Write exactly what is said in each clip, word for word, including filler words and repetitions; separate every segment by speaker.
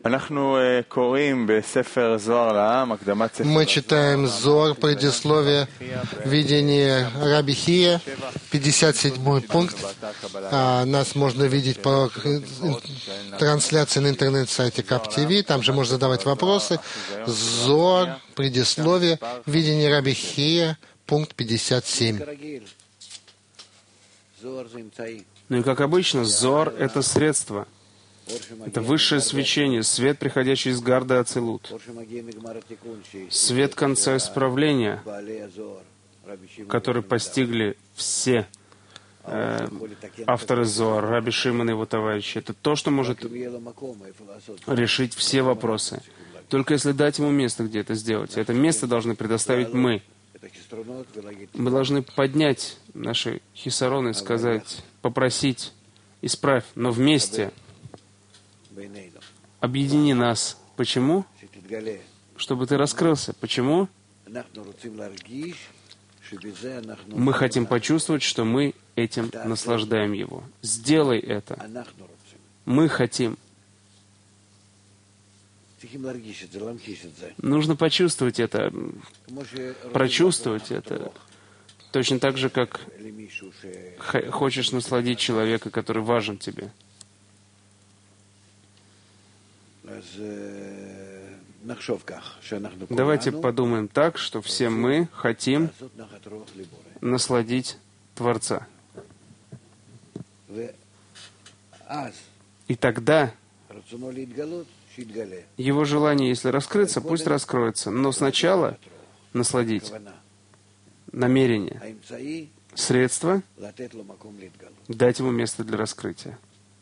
Speaker 1: Мы читаем Зоар, предисловие, видение Раби Хия, пятьдесят седьмой пункт. А, нас можно видеть по трансляции на интернет-сайте КАП-ТВ. Там же можно задавать вопросы. Зоар, предисловие, видение Раби Хия, пункт пятьдесят семь.
Speaker 2: Ну и как обычно, Зоар — это средство. Это высшее свечение, свет, приходящий из Гарда Ацилут. Свет конца исправления, который постигли все э, авторы Зоар, Раби Шимон и его товарищи. Это то, что может решить все вопросы. Только если дать ему место, где это сделать. Это место должны предоставить мы. Мы должны поднять наши хисароны, сказать, попросить, исправь, но вместе объедини нас. Почему? Чтобы ты раскрылся. Почему? Мы хотим почувствовать, что мы этим наслаждаем его. Сделай это. Мы хотим. Нужно почувствовать это, прочувствовать это. Точно так же, как хочешь насладить человека, который важен тебе. Давайте подумаем так, что все мы хотим насладить Творца. И тогда его желание, если раскрыться, пусть раскроется. Но сначала насладить намерение, средство, дать ему место для раскрытия.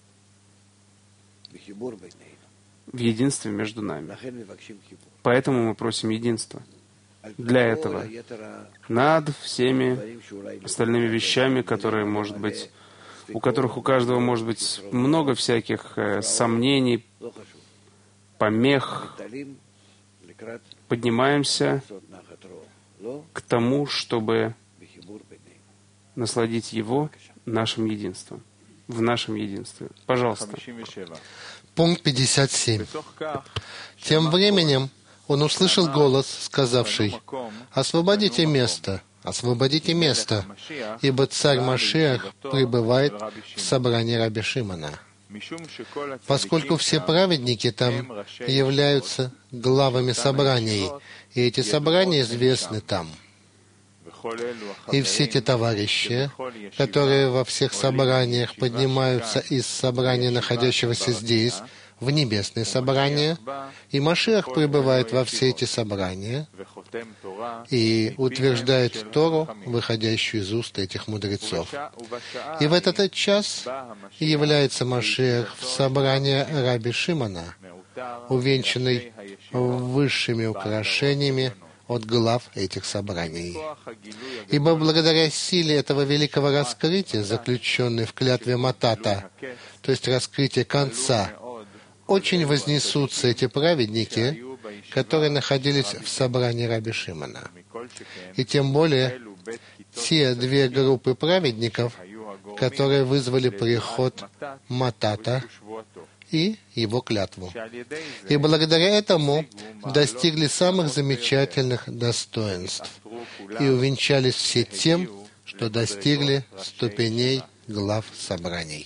Speaker 2: В единстве между нами. Поэтому мы просим единства. Для этого. Над всеми остальными вещами, которые, может быть, у которых у каждого может быть много всяких э, сомнений, помех, поднимаемся к тому, чтобы насладить его нашим единством, в нашем единстве. Пожалуйста.
Speaker 1: Пункт пятьдесят семь. Тем временем он услышал голос, сказавший: «Освободите место, освободите место, ибо царь Машиах пребывает в собрании Раби Шимона». Поскольку все праведники там являются главами собраний, и эти собрания известны там. И все те товарищи, которые во всех собраниях поднимаются из собрания, находящегося здесь, в небесные собрания, и Машиах пребывает во все эти собрания и утверждает Тору, выходящую из уст этих мудрецов. И в этот час является Машиах в собрание Раби Шимона, увенчанный высшими украшениями от глав этих собраний. Ибо благодаря силе этого великого раскрытия, заключенной в клятве Матата, то есть раскрытие конца, очень вознесутся эти праведники, которые находились в собрании Раби Шимона. И тем более те две группы праведников, которые вызвали приход Матата и его клятву. И благодаря этому достигли самых замечательных достоинств и увенчались все тем, что достигли ступеней глав собраний.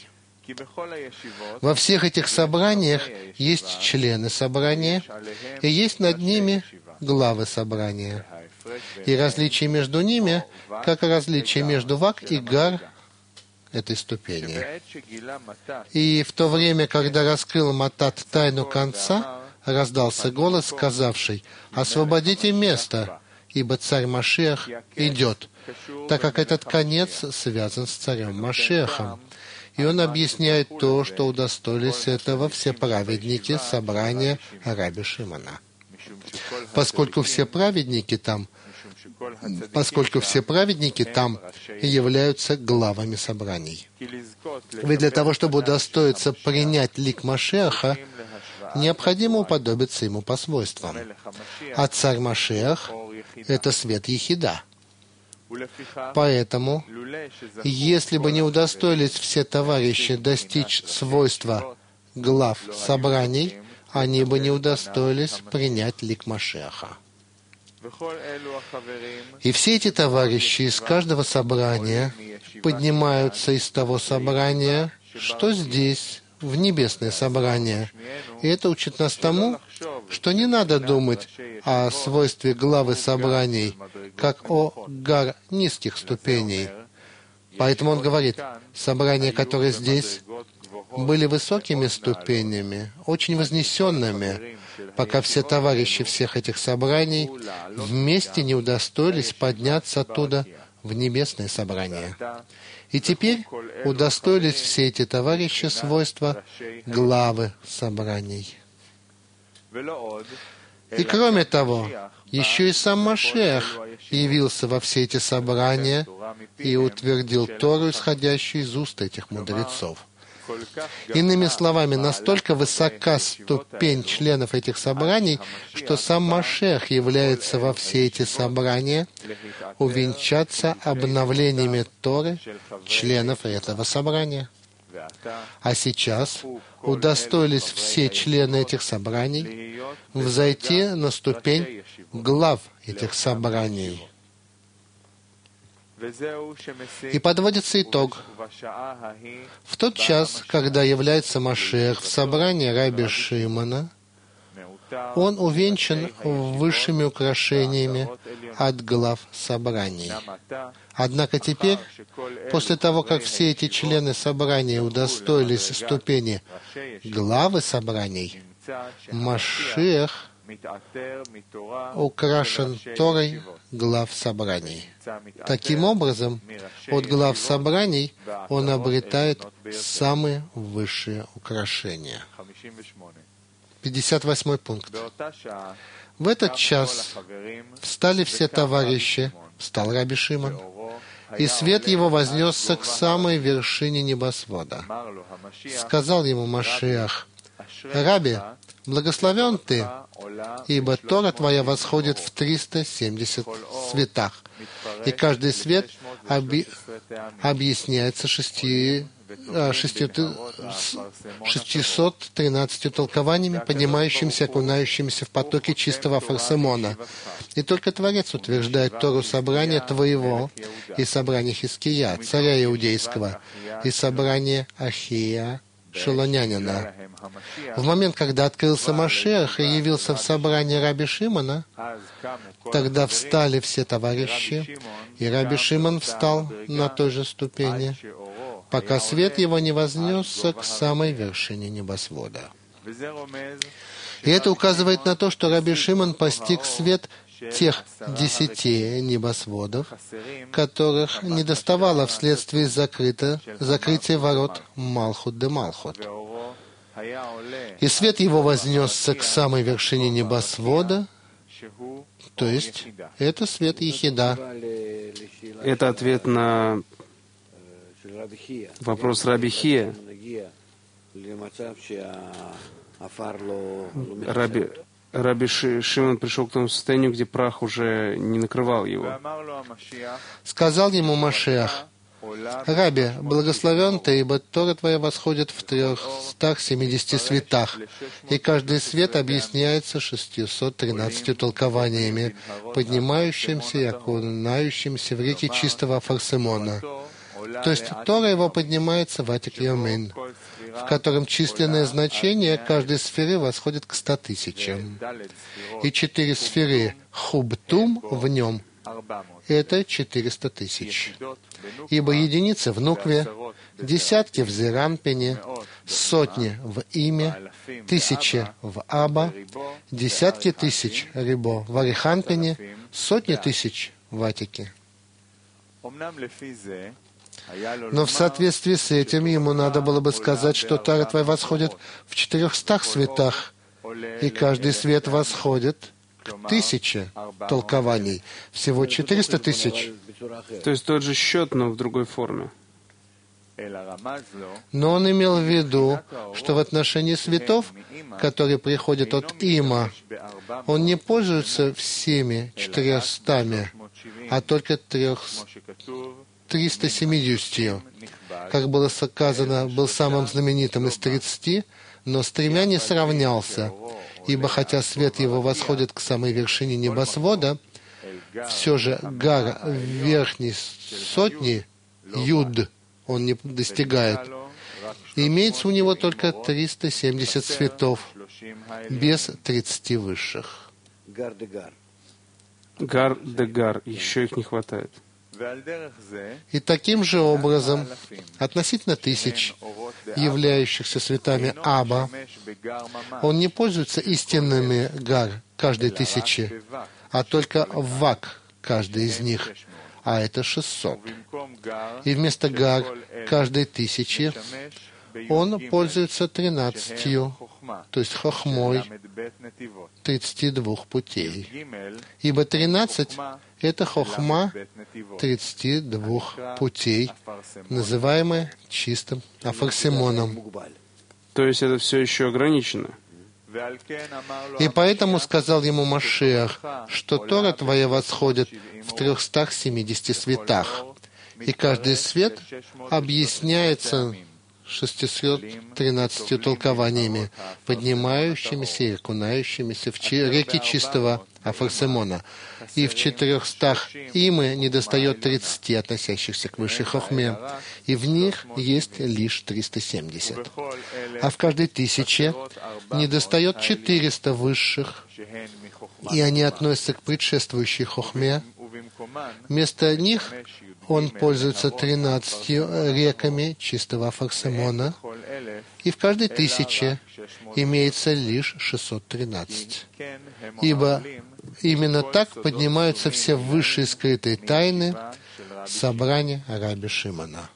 Speaker 1: Во всех этих собраниях есть члены собрания, и есть над ними главы собрания. И различие между ними, как и различие между Вак и Гар, этой ступени. И в то время, когда раскрыл Матат тайну конца, раздался голос, сказавший: «Освободите место, ибо царь Машиах идет», так как этот конец связан с царем Машиахом. И он объясняет то, что удостоились этого все праведники собрания Раби Шимона. Поскольку все праведники там поскольку все праведники там являются главами собраний. Ведь для того, чтобы удостоиться принять лик Машиаха, необходимо уподобиться ему по свойствам. А царь Машиах — это свет Ехида. Поэтому, если бы не удостоились все товарищи достичь свойства глав собраний, они бы не удостоились принять лик Машиаха. И все эти товарищи из каждого собрания поднимаются из того собрания, что здесь, в небесное собрание. И это учит нас тому, что не надо думать о свойстве главы собраний, как о гар низких ступеней. Поэтому он говорит, собрания, которые здесь, были высокими ступенями, очень вознесенными, пока все товарищи всех этих собраний вместе не удостоились подняться оттуда в небесное собрание. И теперь удостоились все эти товарищи свойства главы собраний. И кроме того, еще и сам Машиах явился во все эти собрания и утвердил Тору, исходящую из уст этих мудрецов. Иными словами, настолько высока ступень членов этих собраний, что сам Машиах является во все эти собрания увенчаться обновлениями Торы членов этого собрания. А сейчас удостоились все члены этих собраний взойти на ступень глав этих собраний. И подводится итог. В тот час, когда является Машиах в собрании Раби Шимона, он увенчан высшими украшениями от глав собраний. Однако теперь, после того, как все эти члены собрания удостоились ступени главы собраний, Машиах украшен Торой глав собраний. Таким образом, от глав собраний он обретает самые высшие украшения. пятьдесят восьмой пункт. В этот час встали все товарищи, встал Раби Шимон, и свет его вознесся к самой вершине небосвода. Сказал ему Машиах: «Раби, благословен ты, ибо Тора твоя восходит в триста семьдесят светах, и каждый свет оби... объясняется шести... шестисот тринадцатью толкованиями, поднимающимися и окунающимися в потоке чистого фарсемона. И только Творец утверждает Тору собрания твоего и собрания Хиския, царя иудейского, и собрания Ахия, шилонянина». В момент, когда открылся Машиах и явился в собрании Раби Шимона, тогда встали все товарищи, и Раби Шимон встал на той же ступени, пока свет его не вознесся к самой вершине небосвода. И это указывает на то, что Раби Шимон постиг свет тех десяти небосводов, которых недоставало вследствие закрыта, закрытия ворот Малхут де Малхут. И свет его вознесся к самой вершине небосвода, то есть это свет Ехида.
Speaker 2: Это ответ на вопрос Раби Хия. Раби, Раби Шимон пришел к тому состоянию, где прах уже не накрывал его.
Speaker 1: Сказал ему Машиах: «Раби, благословен ты, ибо Тора твоя восходит в трехстах семидесяти светах, и каждый свет объясняется шестьюсот тринадцатью толкованиями, поднимающимся и окунающимся в реки чистого фарсемона». То есть Тора его поднимается в Атик Йомин, в котором численное значение каждой сферы восходит к ста тысячам. И четыре сферы Хубтум в нем — это четыреста тысяч. Ибо единицы в Нукве, десятки в Зеранпине, сотни в Име, тысячи в Аба, десятки тысяч Рибо в Ариханпине, сотни тысяч в Атике. Но в соответствии с этим ему надо было бы сказать, что Тора твоя восходит в четырехстах светах, и каждый свет восходит к тысяче толкований. Всего четыреста тысяч.
Speaker 2: То есть тот же счет, но в другой форме.
Speaker 1: Но он имел в виду, что в отношении светов, которые приходят от Има, он не пользуется всеми четырехстами, а только триста семидесятью. Как было сказано, был самым знаменитым из тридцати, но с тремя не сравнялся. ибо хотя свет его восходит к самой вершине небосвода, все же гар верхней сотни, юд, он не достигает. Имеется у него только триста семьдесят цветов, без тридцати высших.
Speaker 2: Гар де гар, еще их не хватает.
Speaker 1: И таким же образом, относительно тысяч, являющихся цветами Аба, он не пользуется истинными гар каждой тысячи, а только вак каждой из них, а это шестьсот. И вместо гар каждой тысячи он пользуется тринадцатью, то есть хохмой тридцати двух путей. Ибо тринадцать — это хохма тридцати двух путей, называемая чистым афарсимоном.
Speaker 2: То есть это все еще ограничено.
Speaker 1: И поэтому сказал ему Машиах, что Тора твоя восходит в трехстах семидесяти светах, и каждый свет объясняется шестьюстами тринадцатью толкованиями, поднимающимися и окунающимися в реки чистого афарсимона. И в четырехстах имы недостает тридцати, относящихся к высшей хохме, и в них есть лишь триста семьдесят. А в каждой тысяче недостает четыреста высших, и они относятся к предшествующей хохме. Вместо них он пользуется тринадцатью реками чистого афарсимона, и в каждой тысяче имеется лишь шестьсот тринадцать. Ибо именно так поднимаются все высшие скрытые тайны собрания Раби Шимона.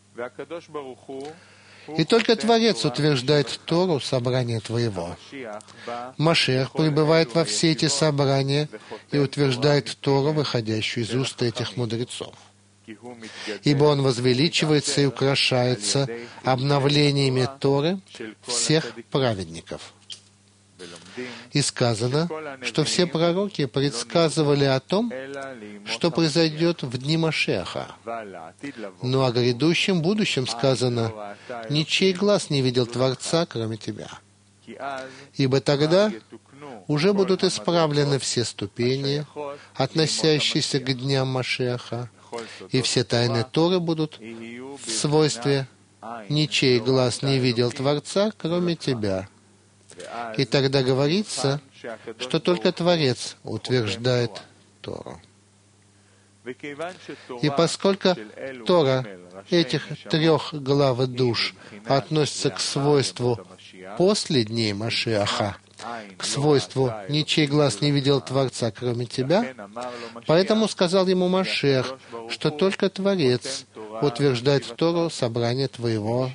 Speaker 1: И только Творец утверждает Тору собрания твоего. Машиах пребывает во все эти собрания и утверждает Тору, выходящую из уст этих мудрецов. Ибо он возвеличивается и украшается обновлениями Торы всех праведников. И сказано, что все пророки предсказывали о том, что произойдет в дни Машиаха. Но о грядущем будущем сказано, «Ничей глаз не видел Творца, кроме тебя». Ибо тогда уже будут исправлены все ступени, относящиеся к дням Машиаха, и все тайны Торы будут в свойстве «Ничей глаз не видел Творца, кроме тебя». И тогда говорится, что только Творец утверждает Тору. И поскольку Тора этих трех глав душ относится к свойству после дней Машиаха, к свойству «ничей глаз не видел Творца, кроме тебя», поэтому сказал ему Машиах, что только Творец утверждает Тору собрание твоего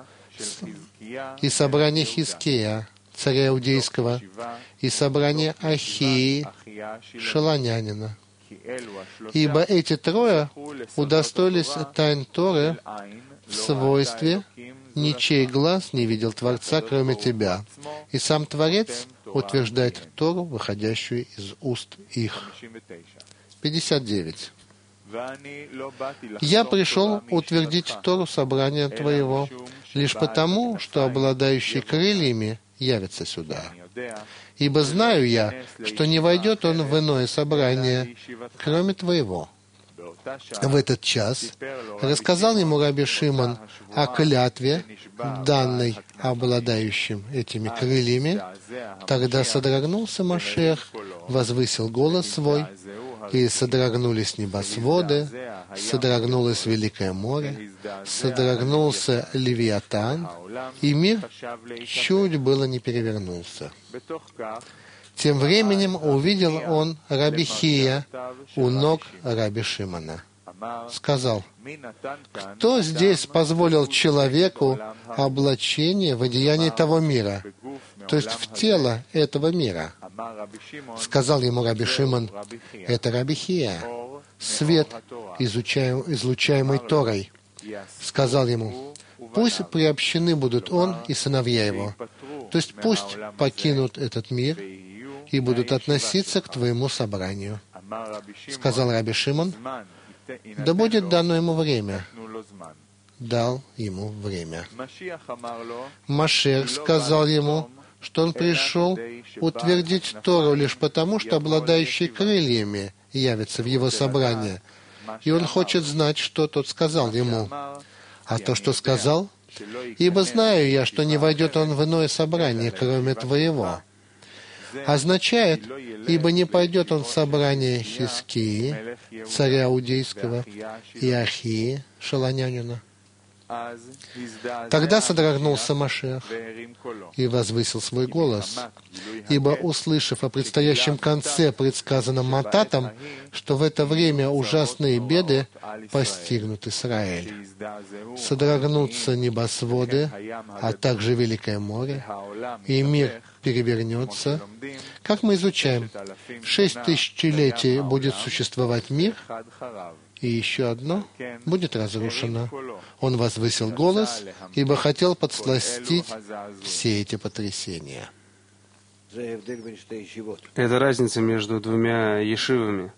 Speaker 1: и собрание Хизкия, царя Иудейского, и собрание Ахии, шелонянина. Ибо эти трое удостоились тайн Торы в свойстве «ничей глаз не видел Творца, кроме тебя». И сам Творец утверждает Тору, выходящую из уст их. пятьдесят девять. «Я пришел утвердить Тору собрания твоего, лишь потому, что обладающий крыльями явится сюда. Ибо знаю я, что не войдет он в иное собрание, кроме твоего». В этот час рассказал ему Раби Шимон о клятве, данной обладающим этими крыльями. Тогда содрогнулся Машиах, возвысил голос свой, и содрогнулись небосводы, содрогнулось Великое море, содрогнулся Левиатан, и мир чуть было не перевернулся. Тем временем увидел он Раби Хия у ног Раби Шимона. Сказал: «Кто здесь позволил человеку облачение в одеянии того мира, то есть в тело этого мира?» Сказал ему Раби Шимон: «Это Раби Хия, свет, изучаем, излучаемый Торой». Сказал ему: «Пусть приобщены будут он и сыновья его, то есть пусть покинут этот мир и будут относиться к твоему собранию». Сказал Раби Шимон: «Да будет дано ему время». Дал ему время. Машиах сказал ему, что он пришел утвердить Тору лишь потому, что обладающий крыльями явится в его собрание. И он хочет знать, что тот сказал ему. А то, что сказал, ибо знаю я, что не войдет он в иное собрание, кроме твоего, означает, ибо не пойдет он в собрание Хискии, царя Иудейского, и Ахии, шалонянина. Тогда содрогнулся Машиах и возвысил свой голос, ибо, услышав о предстоящем конце, предсказанном Мататом, что в это время ужасные беды постигнут Израиль. Содрогнутся небосводы, а также Великое море, и мир перевернется. Как мы изучаем, шесть тысячелетий будет существовать мир, и еще одно будет разрушено. Он возвысил голос, ибо хотел подсластить все эти потрясения.
Speaker 2: Это разница между двумя ешивами.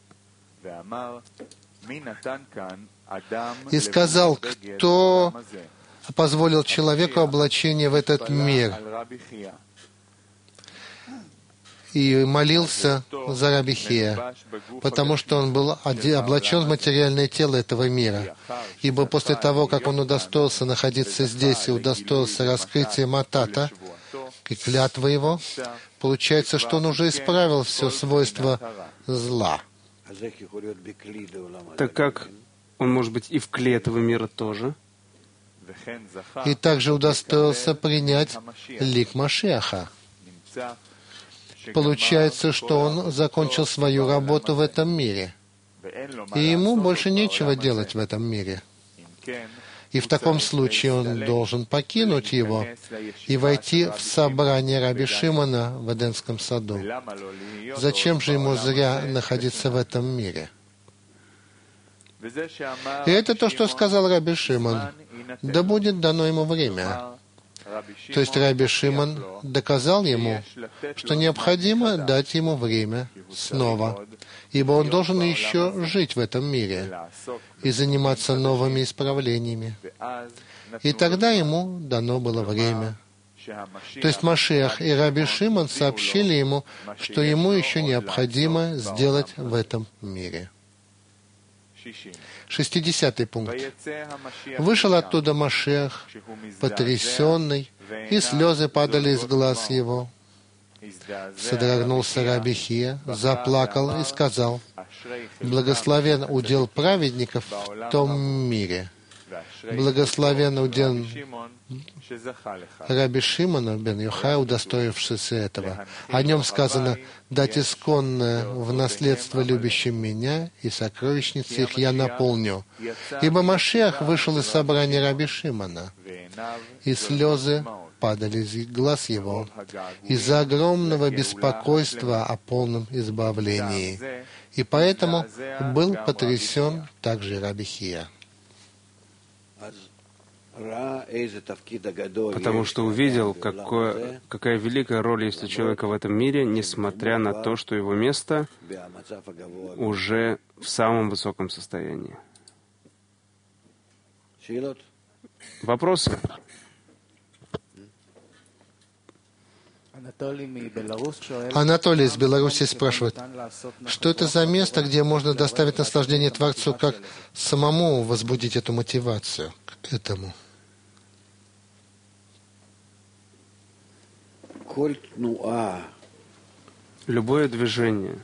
Speaker 1: И сказал, кто позволил человеку облачение в этот мир, и молился за Раби Хия, потому что он был облачен в материальное тело этого мира. Ибо после того, как он удостоился находиться здесь и удостоился раскрытия Матата и клятвы его, получается, что он уже исправил все свойства зла.
Speaker 2: Так как он может быть и в кле этого мира тоже,
Speaker 1: и также удостоился принять лик Машиаха. Получается, что он закончил свою работу в этом мире, и ему больше нечего делать в этом мире. И в таком случае он должен покинуть его и войти в собрание Раби Шимона в Эдемском саду. Зачем же ему зря находиться в этом мире? И это то, что сказал Раби Шимон. Да будет дано ему время. То есть Раби Шимон доказал ему, что необходимо дать ему время снова, ибо он должен еще жить в этом мире и заниматься новыми исправлениями. И тогда ему дано было время. То есть Машиах и Раби Шимон сообщили ему, что ему еще необходимо сделать в этом мире. Шестидесятый пункт. Вышел оттуда Машиах, потрясенный, и слезы падали из глаз его. Содрогнулся Раби Хия, заплакал и сказал: «Благословен удел праведников в том мире. Благословен удел Раби Шимона бен Йохая, удостоившийся этого. О нем сказано: дать исконное в наследство любящим меня, и сокровищницы их я наполню. Ибо Машиах вышел из собрания Раби Шимона, и слезы падали из глаз его из-за огромного беспокойства о полном избавлении. И поэтому был потрясен также Раби Хия».
Speaker 2: Потому что увидел, какое, какая великая роль есть у человека в этом мире, несмотря на то, что его место уже в самом высоком состоянии. Вопросы?
Speaker 1: Анатолий из Беларуси спрашивает, что это за место, где можно доставить наслаждение Творцу, как самому возбудить эту мотивацию к этому?
Speaker 2: Любое движение,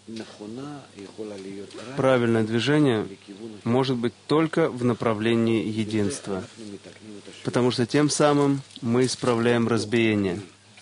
Speaker 2: правильное движение может быть только в направлении единства, потому что тем самым мы исправляем разбиение.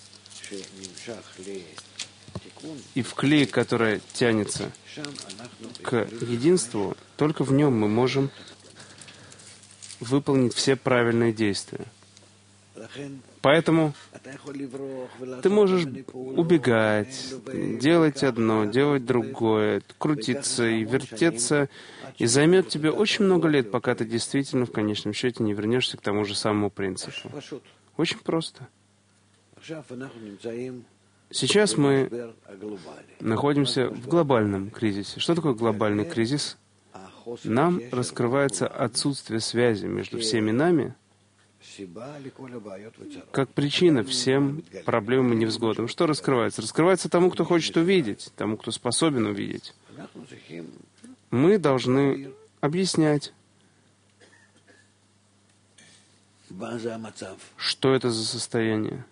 Speaker 2: И в клей, которое тянется к единству, только в нем мы можем выполнить все правильные действия. Поэтому ты можешь убегать, делать одно, делать другое, крутиться и вертеться, и займет тебе очень много лет, пока ты действительно в конечном счете не вернешься к тому же самому принципу. Очень просто. Сейчас мы находимся в глобальном кризисе. Что такое глобальный кризис? Нам раскрывается отсутствие связи между всеми нами как причина всем проблемам и невзгодам. Что раскрывается? Раскрывается тому, кто хочет увидеть, тому, кто способен увидеть. Мы должны объяснять, что это за состояние.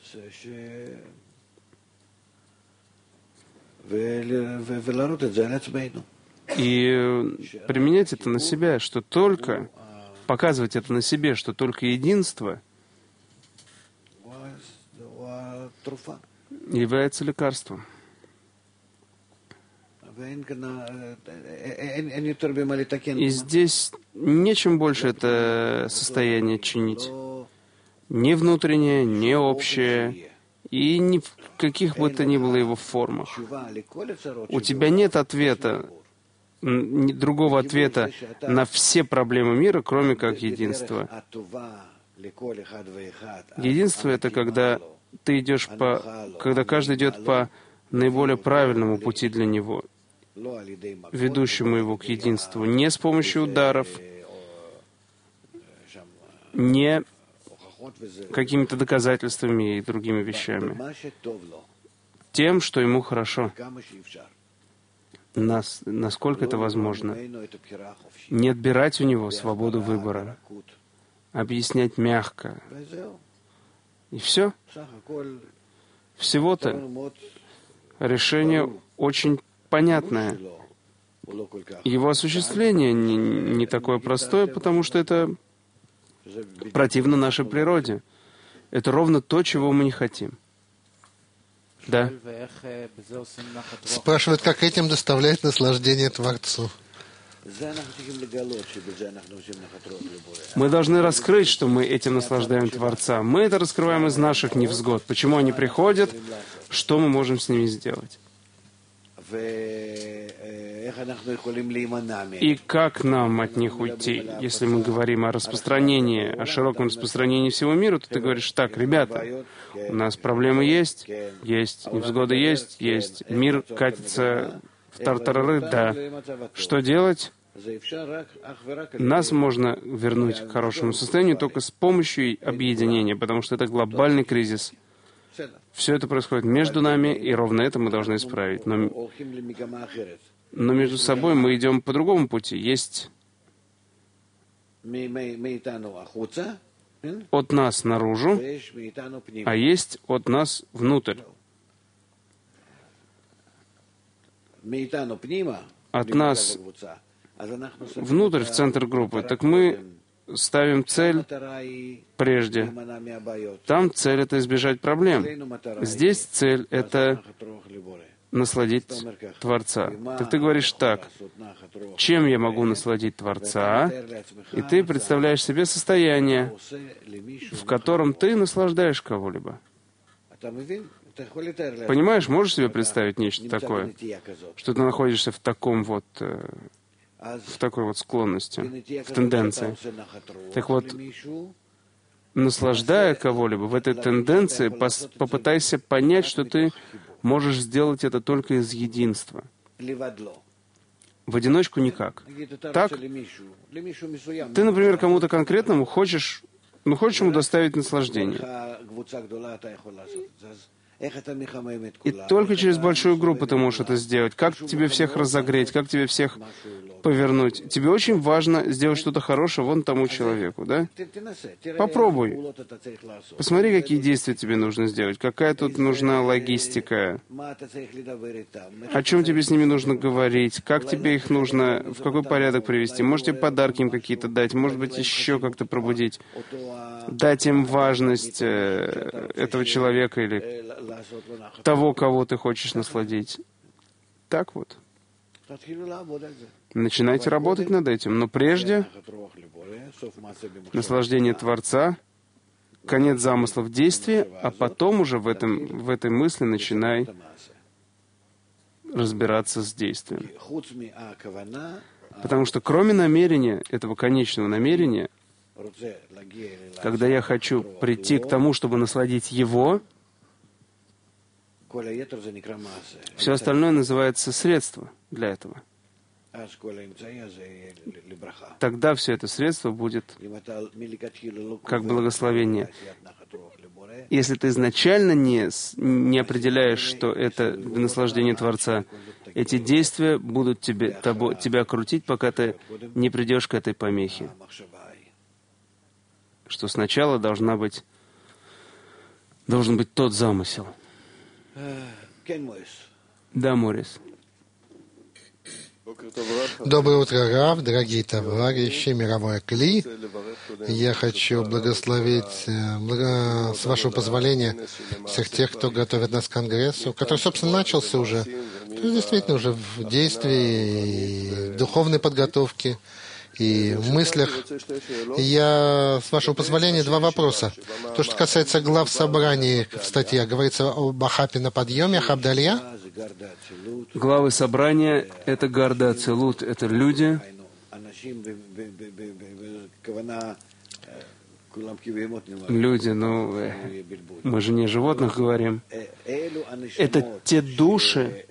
Speaker 2: И применять это на себя, что только, показывать это на себе, что только единство является лекарством. И здесь нечем больше это состояние чинить. Ни внутреннее, ни общее, и ни в каких бы то ни было его формах. У тебя нет ответа, другого ответа на все проблемы мира, кроме как единства. Единство — это когда ты идешь по, когда каждый идет по наиболее правильному пути для него, ведущему его к единству, не с помощью ударов, не какими-то доказательствами и другими вещами, тем, что ему хорошо, нас, насколько это возможно, не отбирать у него свободу выбора, объяснять мягко. И все. Всего-то решение очень понятное. Его осуществление не, не такое простое, потому что это противно нашей природе. Это ровно то, чего мы не хотим. Да.
Speaker 1: Спрашивают, как этим доставляет наслаждение Творцу.
Speaker 2: Мы должны раскрыть, что мы этим наслаждаем Творца. Мы это раскрываем из наших невзгод. Почему они приходят, что мы можем с ними сделать. И как нам от них уйти? Если мы говорим о распространении, о широком распространении всего мира, то ты говоришь: так, ребята, у нас проблемы есть, есть, невзгоды есть, есть, мир катится в тартарары, да. Что делать? Нас можно вернуть к хорошему состоянию только с помощью объединения, потому что это глобальный кризис. Все это происходит между нами, и ровно это мы должны исправить. Но, но между собой мы идем по другому пути. Есть от нас наружу, а есть от нас внутрь. От нас внутрь, в центр группы, так мы ставим цель прежде. Там цель — это избежать проблем. Здесь цель — это насладить Творца. Так ты говоришь так: чем я могу насладить Творца? И ты представляешь себе состояние, в котором ты наслаждаешь кого-либо. Понимаешь, можешь себе представить нечто такое, что ты находишься в таком вот, в такой вот склонности, в тенденции. Так вот, наслаждая кого-либо в этой тенденции, пос- попытайся понять, что ты можешь сделать это только из единства. В одиночку никак. Так, ты, например, кому-то конкретному хочешь, ну, хочешь ему доставить наслаждение. И только через большую группу ты можешь это сделать. Как тебе всех разогреть, как тебе всех повернуть. Тебе очень важно сделать что-то хорошее вон тому человеку, да? Попробуй. Посмотри, какие действия тебе нужно сделать, какая тут нужна логистика, о чем тебе с ними нужно говорить, как тебе их нужно, в какой порядок привести. Может, тебе подарки им какие-то дать, может быть, еще как-то пробудить, дать им важность э, этого человека или того, кого ты хочешь насладить. Так вот. Начинайте работать над этим. Но прежде наслаждение Творца, конец замысла в действии, а потом уже в, этом, в этой мысли начинай разбираться с действием. Потому что кроме намерения, этого конечного намерения, когда я хочу прийти к тому, чтобы насладить Его, все остальное называется средство для этого. тогда все это средство будет как благословение. Если ты изначально не, не определяешь, что это наслаждение Творца, эти действия будут тебе, тобо, тебя крутить, пока ты не придешь к этой помехе. Что сначала должна быть, должен быть тот замысел. Да, Морис.
Speaker 1: Доброе утро, Рав, дорогие товарищи, мировое Кли. Я хочу благословить, благо, с вашего позволения, всех тех, кто готовит нас к Конгрессу, который, собственно, начался уже, действительно уже в действии, и в духовной подготовке, и в мыслях. Я, с вашего позволения, два вопроса. То, что касается глав собраний в статье, говорится об Ахапе на подъеме, Ахабдалья.
Speaker 2: Главы собрания — это Гарда Ацилут, это люди, люди, ну, мы же не о животных говорим. Это те души,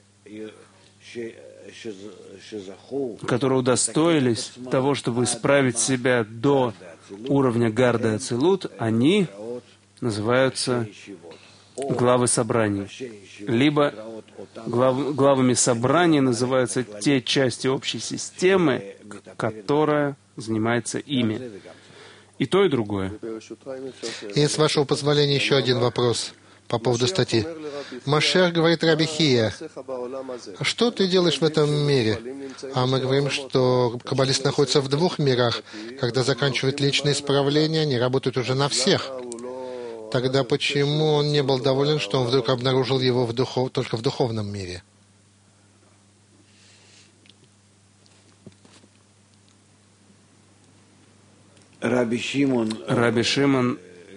Speaker 2: которые удостоились того, чтобы исправить себя до уровня Гарда Ацилут, они называются главы собраний. Либо глав, главами собраний называются те части общей системы, которая занимается ими. И то, и другое.
Speaker 1: И, с вашего позволения, еще один вопрос по поводу статьи. Машиах говорит Раби Хия: что ты делаешь в этом мире? А мы говорим, что каббалист находится в двух мирах. Когда заканчивают личные исправления, они работают уже на всех. Тогда почему он не был доволен, что он вдруг обнаружил его в духов... только в духовном мире?
Speaker 3: Раби Шимон,
Speaker 2: Раби Шимон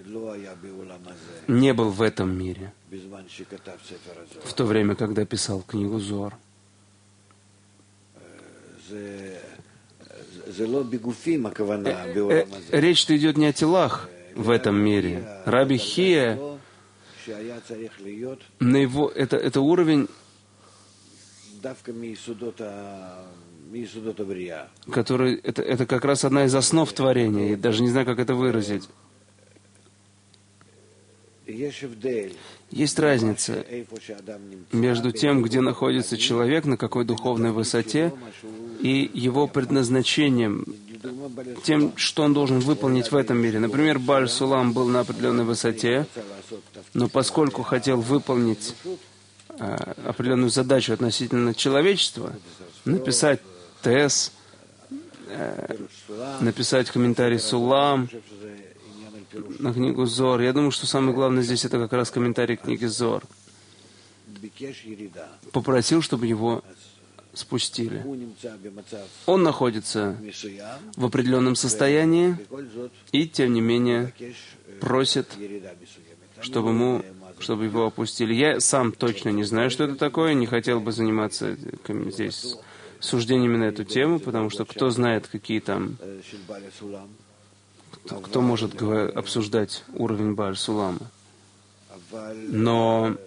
Speaker 2: не был в этом мире в то время, когда писал книгу Зоар. Речь-то идет не о телах в этом мире. Раби Хия, на его, это, это уровень, который, это, это как раз одна из основ творения, я даже не знаю, как это выразить. Есть разница между тем, где находится человек, на какой духовной высоте, и его предназначением, тем, что он должен выполнить в этом мире. Например, Бааль Сулам был на определенной высоте, но поскольку хотел выполнить э, определенную задачу относительно человечества, написать тез, э, написать комментарий Сулам на книгу Зор. Я думаю, что самое главное здесь это как раз комментарий книги Зор. Попросил, чтобы его спустили. Он находится в определенном состоянии и, тем не менее, просит, чтобы, ему, чтобы его опустили. Я сам точно не знаю, что это такое, не хотел бы заниматься здесь суждениями на эту тему, потому что кто знает, какие там... Кто, кто может обсуждать уровень Бааль Сулама. Но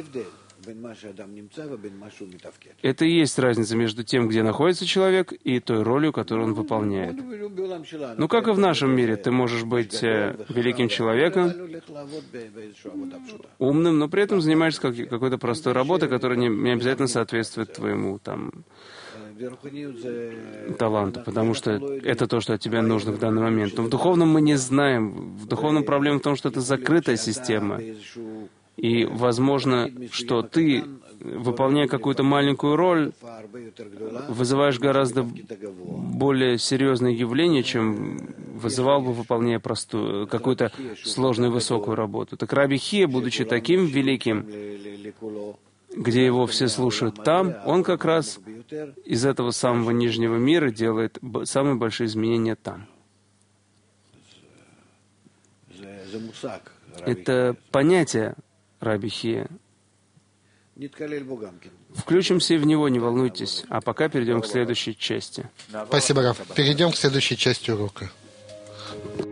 Speaker 2: это и есть разница между тем, где находится человек, и той ролью, которую он выполняет. Ну, как и в нашем мире, ты можешь быть э, великим человеком, умным, но при этом занимаешься как, какой-то простой работой, которая не, не обязательно соответствует твоему там таланту, потому что это то, что от тебя нужно в данный момент. Но в духовном мы не знаем. В духовном проблема в том, что это закрытая система. И возможно, что ты, выполняя какую-то маленькую роль, вызываешь гораздо более серьезное явление, чем вызывал бы, выполняя простую, какую-то сложную высокую работу. Так Раби Хия, будучи таким великим, где его все слушают там, он как раз из этого самого нижнего мира делает самые большие изменения там. Это понятие Раби Хия. Включимся в него, не волнуйтесь. А пока перейдем к следующей части.
Speaker 1: Спасибо, Раф. Перейдем к следующей части урока.